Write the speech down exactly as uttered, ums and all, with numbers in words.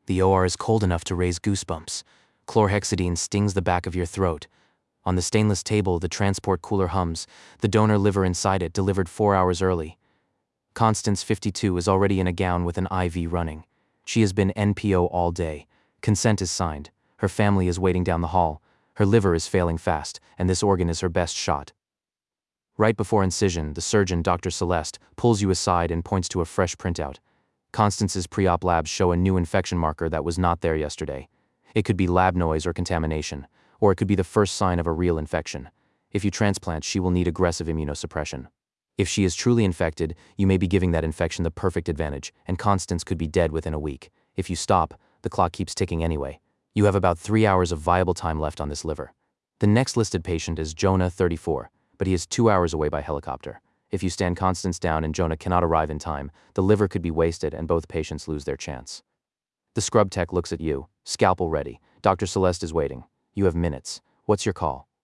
The O R is cold enough to raise goosebumps. Chlorhexidine stings the back of your throat. On the stainless table, the transport cooler hums, the donor liver inside it delivered four hours early. Constance, fifty-two, is already in a gown with an I V running. She has been N P O all day. Consent is signed. Her family is waiting down the hall. Her liver is failing fast, and this organ is her best shot. Right before incision, the surgeon, Doctor Celeste, pulls you aside and points to a fresh printout. Constance's pre-op labs show a new infection marker that was not there yesterday. It could be lab noise or contamination, or it could be the first sign of a real infection. If you transplant, she will need aggressive immunosuppression. If she is truly infected, you may be giving that infection the perfect advantage, and Constance could be dead within a week. If you stop, the clock keeps ticking anyway. You have about three hours of viable time left on this liver. The next listed patient is Jonah, thirty-four, but he is two hours away by helicopter. If you stand Constance down and Jonah cannot arrive in time, the liver could be wasted and both patients lose their chance. The scrub tech looks at you, scalpel ready. Doctor Celeste is waiting. You have minutes. What's your call?